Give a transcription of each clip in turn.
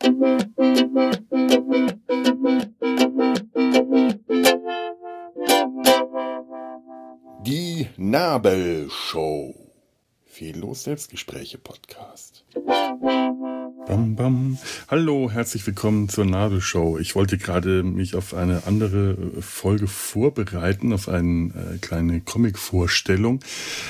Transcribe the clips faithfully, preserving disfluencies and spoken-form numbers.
Die Nabelshow. Fehllos Selbstgespräche Podcast. Bam, bam. Hallo, herzlich willkommen zur Nabelshow. Ich wollte gerade mich auf eine andere Folge vorbereiten, auf eine äh, kleine Comic-Vorstellung.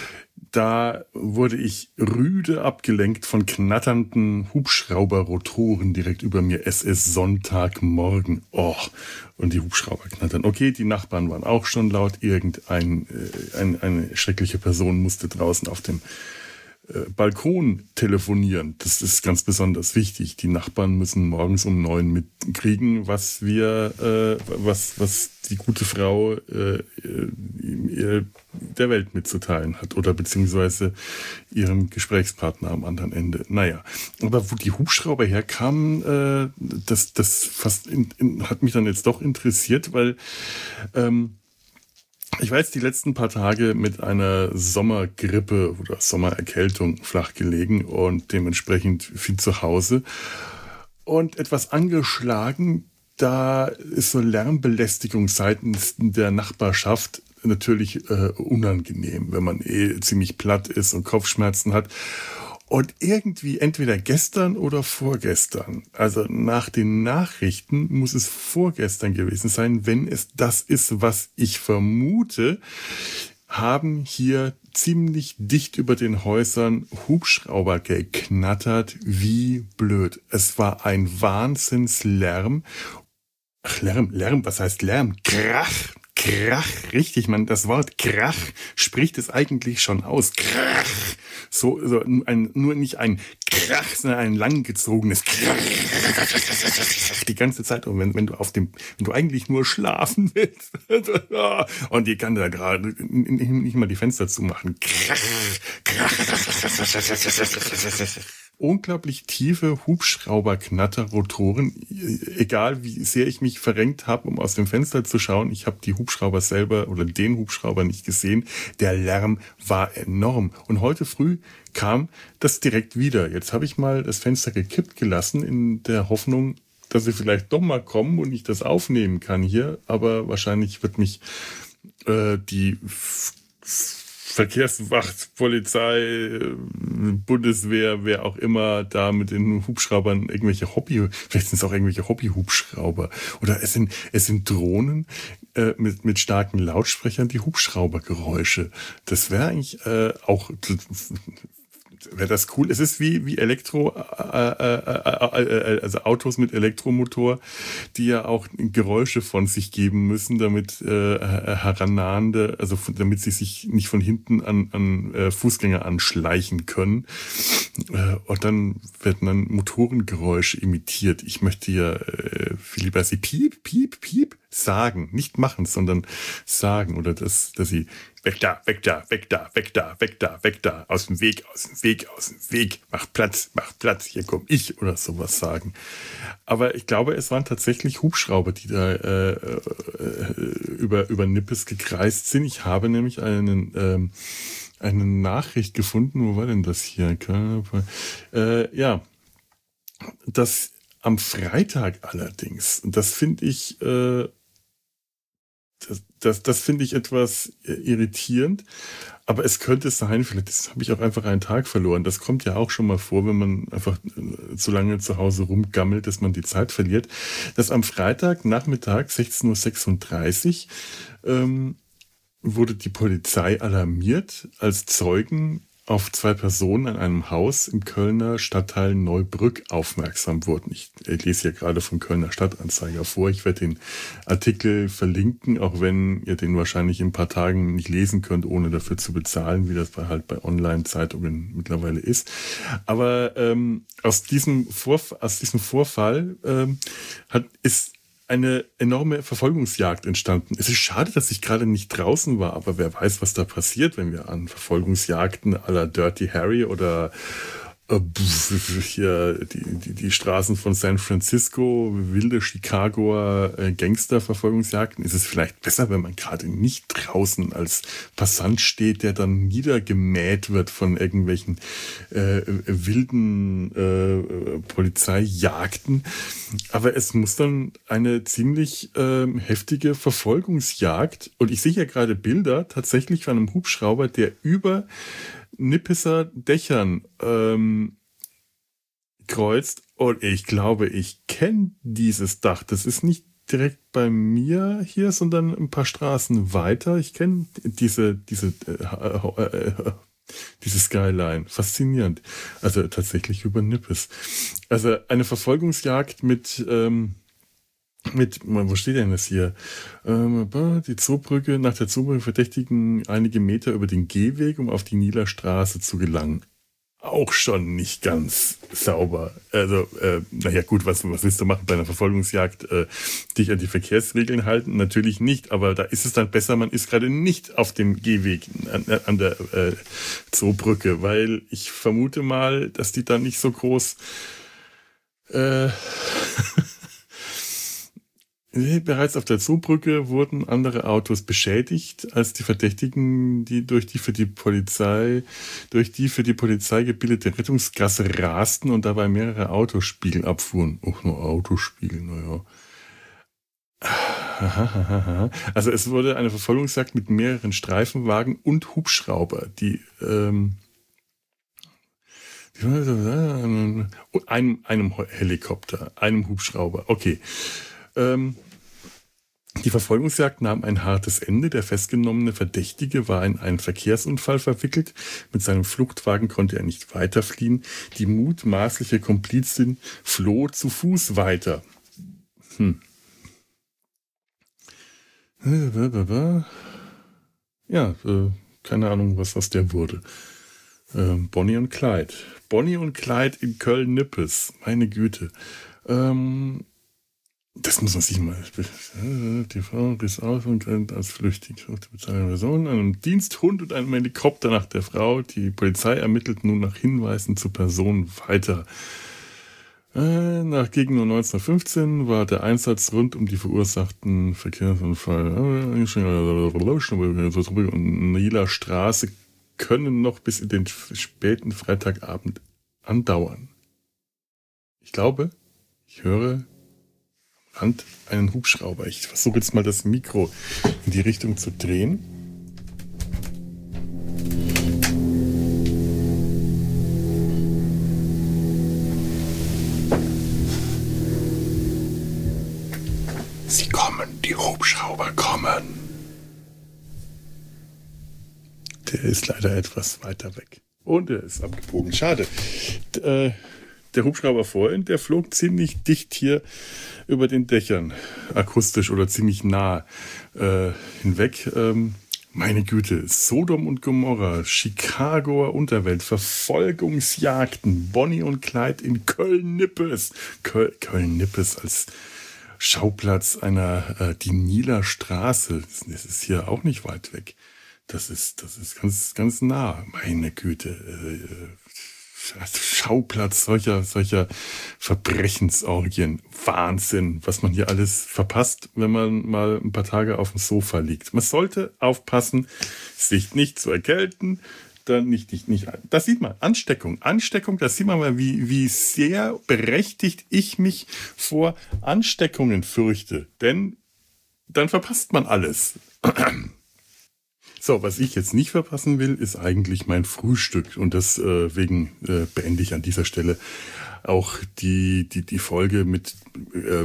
Da wurde ich rüde abgelenkt von knatternden Hubschrauberrotoren direkt über mir. Es ist Sonntagmorgen. Oh, und die Hubschrauber knattern. Okay, die Nachbarn waren auch schon laut. Irgendein, äh, ein, eine schreckliche Person musste draußen auf dem äh, Balkon telefonieren. Das ist ganz besonders wichtig. Die Nachbarn müssen morgens um neun mitkriegen, was wir, äh, was, was die gute Frau äh, äh, der Welt mitzuteilen hat oder beziehungsweise ihrem Gesprächspartner am anderen Ende. Naja, aber wo die Hubschrauber herkamen, äh, das, das fast in, in, hat mich dann jetzt doch interessiert, weil ähm, ich war jetzt die letzten paar Tage mit einer Sommergrippe oder Sommererkältung flach gelegen und dementsprechend viel zu Hause und etwas angeschlagen. Da ist so Lärmbelästigung seitens der Nachbarschaft natürlich äh, unangenehm, wenn man eh ziemlich platt ist und Kopfschmerzen hat. Und irgendwie entweder gestern oder vorgestern, also nach den Nachrichten muss es vorgestern gewesen sein, wenn es das ist, was ich vermute, haben hier ziemlich dicht über den Häusern Hubschrauber geknattert, wie blöd. Es war ein Wahnsinnslärm. Ach, Lärm, Lärm, was heißt Lärm? Krach, Krach, richtig, man, das Wort Krach spricht es eigentlich schon aus. Krach, so, so ein, nur nicht ein Krach, sondern ein langgezogenes Krach, die ganze Zeit. Und wenn, wenn du auf dem, wenn du eigentlich nur schlafen willst, und die kann da gerade nicht mal die Fenster zumachen. Krach, Krach, unglaublich tiefe Hubschrauberknatterrotoren, egal wie sehr ich mich verrenkt habe, um aus dem Fenster zu schauen. Ich habe die Hubschrauber selber oder den Hubschrauber nicht gesehen. Der Lärm war enorm. Und heute früh kam das direkt wieder. Jetzt habe ich mal das Fenster gekippt gelassen in der Hoffnung, dass sie vielleicht doch mal kommen und ich das aufnehmen kann hier. Aber wahrscheinlich wird mich äh, die F- Verkehrswacht, Polizei, Bundeswehr, wer auch immer da mit den Hubschraubern irgendwelche Hobby, vielleicht sind es auch irgendwelche Hobby-Hubschrauber oder es sind es sind Drohnen äh, mit mit starken Lautsprechern, die Hubschraubergeräusche. Das wäre eigentlich äh, auch wäre das cool. Es ist wie wie Elektro, äh, äh, äh, also Autos mit Elektromotor, die ja auch Geräusche von sich geben müssen, damit äh, herannahende, also damit sie sich nicht von hinten an, an äh, Fußgänger anschleichen können. Äh, und dann werden dann Motorengeräusche imitiert. Ich möchte ja äh, viel lieber sie piep, piep, piep sagen, nicht machen, sondern sagen oder dass, dass sie weg da, weg da, weg da, weg da, weg da, weg da, aus dem Weg, aus dem Weg, aus dem Weg, mach Platz, mach Platz, hier komm ich oder sowas sagen. Aber ich glaube, es waren tatsächlich Hubschrauber, die da äh, äh, über, über Nippes gekreist sind. Ich habe nämlich einen, ähm, eine Nachricht gefunden, wo war denn das hier? Äh, ja, das am Freitag allerdings, und das finde ich, äh, Das, das, das finde ich etwas irritierend, aber es könnte sein, vielleicht habe ich auch einfach einen Tag verloren. Das kommt ja auch schon mal vor, wenn man einfach zu lange zu Hause rumgammelt, dass man die Zeit verliert. Dass am Freitag Nachmittag sechzehn Uhr sechsunddreißig ähm, wurde die Polizei alarmiert, als Zeugen auf zwei Personen an einem Haus im Kölner Stadtteil Neubrück aufmerksam wurden. Ich lese hier gerade vom Kölner Stadtanzeiger vor. Ich werde den Artikel verlinken, auch wenn ihr den wahrscheinlich in ein paar Tagen nicht lesen könnt, ohne dafür zu bezahlen, wie das bei, halt bei Online-Zeitungen mittlerweile ist. Aber ähm, aus diesem Vorf- aus diesem Vorfall ähm, hat ist eine enorme Verfolgungsjagd entstanden. Es ist schade, dass ich gerade nicht draußen war, aber wer weiß, was da passiert, wenn wir an Verfolgungsjagden à la Dirty Harry oder Ja, die, die, die Straßen von San Francisco, wilde Chicagoer äh, Gangsterverfolgungsjagden. Ist es vielleicht besser, wenn man gerade nicht draußen als Passant steht, der dann niedergemäht wird von irgendwelchen äh, wilden äh, Polizeijagden. Aber es muss dann eine ziemlich äh, heftige Verfolgungsjagd. Und ich sehe ja gerade Bilder tatsächlich von einem Hubschrauber, der über Nippeser Dächern ähm, kreuzt. Und ich glaube, ich kenne dieses Dach. Das ist nicht direkt bei mir hier, sondern ein paar Straßen weiter. Ich kenne diese, diese, äh, äh, äh, diese Skyline. Faszinierend. Also tatsächlich über Nippes. Also eine Verfolgungsjagd mit... Ähm, Mit, wo steht denn das hier? Ähm, die Zoobrücke, nach der Zoobrücke verdächtigen einige Meter über den Gehweg, um auf die Nieler Straße zu gelangen. Auch schon nicht ganz sauber. Also, äh, naja gut, was, was willst du machen bei einer Verfolgungsjagd? Äh, dich an die Verkehrsregeln halten? Natürlich nicht, aber da ist es dann besser, man ist gerade nicht auf dem Gehweg an, an der äh, Zoobrücke, weil ich vermute mal, dass die dann nicht so groß... Äh, Bereits auf der Zoobrücke wurden andere Autos beschädigt, als die Verdächtigen, die durch die für die Polizei, durch die für die Polizei gebildete Rettungsgasse rasten und dabei mehrere Autospiegel abfuhren. Oh, nur Autospiegel, naja. Also es wurde eine Verfolgungsjagd mit mehreren Streifenwagen und Hubschrauber, die ähm, einem, einem Helikopter, einem Hubschrauber, okay. Ähm, die Verfolgungsjagd nahm ein hartes Ende. Der festgenommene Verdächtige war in einen Verkehrsunfall verwickelt. Mit seinem Fluchtwagen konnte er nicht weiterfliehen. Die mutmaßliche Komplizin floh zu Fuß weiter. Hm. Ja, äh, keine Ahnung, was aus der wurde. Äh, Bonnie und Clyde. Bonnie und Clyde in Köln-Nippes. Meine Güte. Ähm... Das muss man sich mal. Die Frau riss aus und rennt als flüchtig auf die bezahlende Person, einem Diensthund und einem Helikopter nach der Frau. Die Polizei ermittelt nun nach Hinweisen zur Person weiter. Äh, nach gegen Uhr neunzehnhundertfünfzehn war der Einsatz rund um die verursachten Verkehrsunfall und Nieler Straße können noch bis in den späten Freitagabend andauern. Ich glaube, ich höre Hand einen Hubschrauber. Ich versuche jetzt mal das Mikro in die Richtung zu drehen. Sie kommen, die Hubschrauber kommen. Der ist leider etwas weiter weg. Und er ist abgebogen. Schade. D- äh, Der Hubschrauber vorhin, der flog ziemlich dicht hier über den Dächern, akustisch oder ziemlich nah äh, hinweg. Ähm, meine Güte, Sodom und Gomorra, Chicagoer Unterwelt, Verfolgungsjagden, Bonnie und Clyde in Köln-Nippes. Köl- Köln-Nippes als Schauplatz einer, äh, die Nieler Straße. Das ist hier auch nicht weit weg. Das ist, das ist ganz, ganz nah. Meine Güte, äh, Schauplatz solcher, solcher Verbrechensorgien. Wahnsinn, was man hier alles verpasst, wenn man mal ein paar Tage auf dem Sofa liegt. Man sollte aufpassen, sich nicht zu erkälten, dann nicht, nicht, nicht. Das sieht man, Ansteckung, Ansteckung, das sieht man mal, wie, wie sehr berechtigt ich mich vor Ansteckungen fürchte. Denn dann verpasst man alles. So, was ich jetzt nicht verpassen will, ist eigentlich mein Frühstück. Und deswegen äh, beende ich an dieser Stelle auch die, die, die Folge mit äh,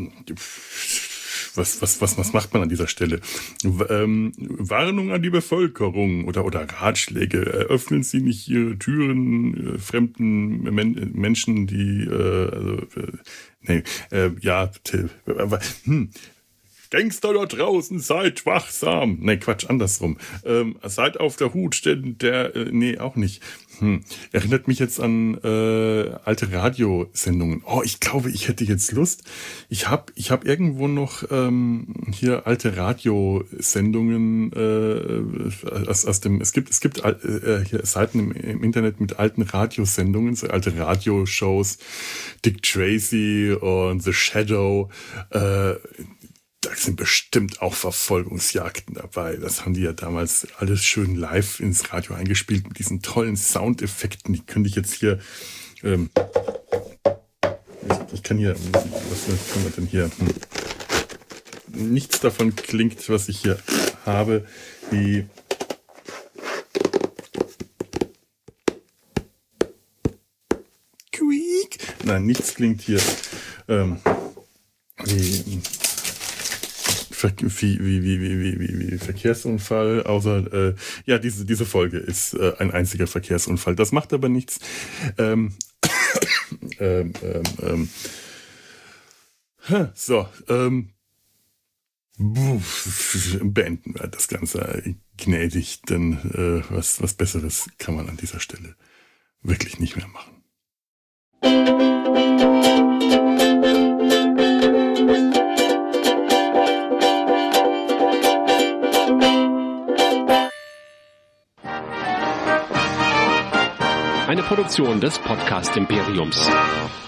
was, was, was, was macht man an dieser Stelle? Ähm, Warnung an die Bevölkerung oder, oder Ratschläge. Öffnen Sie nicht Ihre Türen äh, fremden Men- Menschen, die äh, also, äh, nee, äh, ja, t- äh, hm. Gangster da draußen, seid wachsam. Nee, Quatsch, andersrum. Ähm, seid auf der Hut, denn der, äh, nee, auch nicht. Hm. Erinnert mich jetzt an äh, alte Radiosendungen. Oh, ich glaube, ich hätte jetzt Lust. Ich habe ich hab irgendwo noch ähm, hier alte Radiosendungen äh, aus, aus dem, es gibt, es gibt äh, hier Seiten im, im Internet mit alten Radiosendungen, so alte Radioshows, Dick Tracy und The Shadow, äh, da sind bestimmt auch Verfolgungsjagden dabei. Das haben die ja damals alles schön live ins Radio eingespielt mit diesen tollen Soundeffekten. Die könnte ich jetzt hier, ähm, ich, ich kann hier, was kann man denn hier? Hm. Nichts davon klingt, was ich hier habe, wie Quiek. Nein, nichts klingt hier ähm, wie Wie, wie, wie, wie, wie, wie Verkehrsunfall, außer äh, ja, diese, diese Folge ist äh, ein einziger Verkehrsunfall. Das macht aber nichts. Ähm, ähm, ähm, ähm, so, ähm, beenden wir das Ganze gnädig, denn äh, was, was Besseres kann man an dieser Stelle wirklich nicht mehr machen. Eine Produktion des Podcast Imperiums.